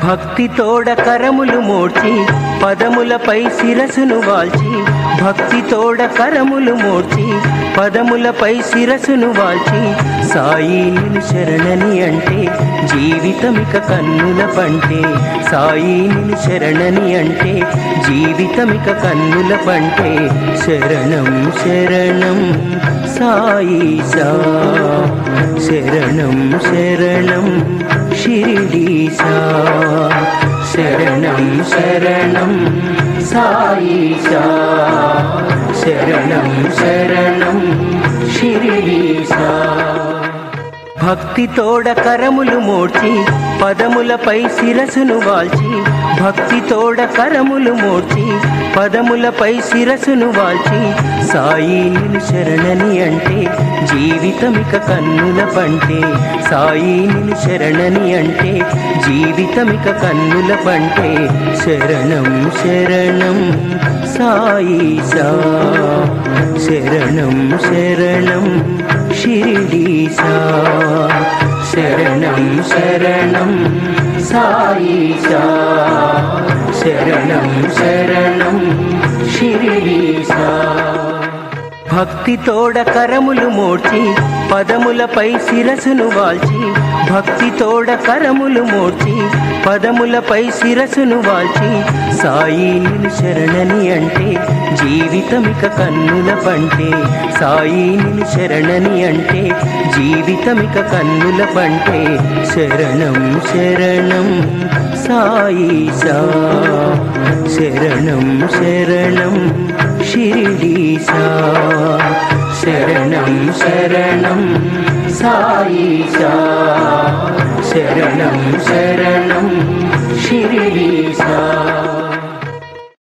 భక్తి తోడ కరములు మోడ్చి పదములపై శిరసును వాల్చి, భక్తి తోడ కరములు మోడ్చి పదములపై శిరసును వాల్చి, సాయి నిన్ను శరణని అంటే జీవితమిక కన్నుల పంటే, సాయి నిన్ను శరణని అంటే జీవితమిక కన్నుల పంటే. శరణం శరణం సాయిసా, శరణం శరణం షిరిడీసా, శరణం శరణం సాయిసా, శరణం శరణం షిరిడీసా. భక్తి తోడ కరములు మోడ్చి పదములపై శిరసును వాల్చి, భక్తి తోడ కరములు మోడ్చి పదములపై శిరసును వాల్చి, సాయి నిన్ను శరణని అంటే జీవితమిక కన్నుల పంటే, సాయి నిన్ను శరణని అంటే జీవితమిక కన్నుల పంటే. శరణం శరణం సాయిసా, శరణం శరణం షిరిడీసా, శరణం శరణం సాయిసా, శరణం శరణం షిరిడీసా. భక్తి తోడ కరములు మోడ్చి పదములపై శిరసును వాల్చి, భక్తి తోడ కరములు మోడ్చి పదములపై శిరసును వాల్చి, సాయి నిన్ను శరణని అంటే జీవితమిక కన్నుల పంటే, సాయి నిన్ను శరణని అంటే జీవితమిక కన్నుల పంటే. శరణం శరణం సాయిసా, శరణం శరణం షిరిడీసా, శరణం శరణం సాయిసా, శరణం శరణం షిరిడీసా.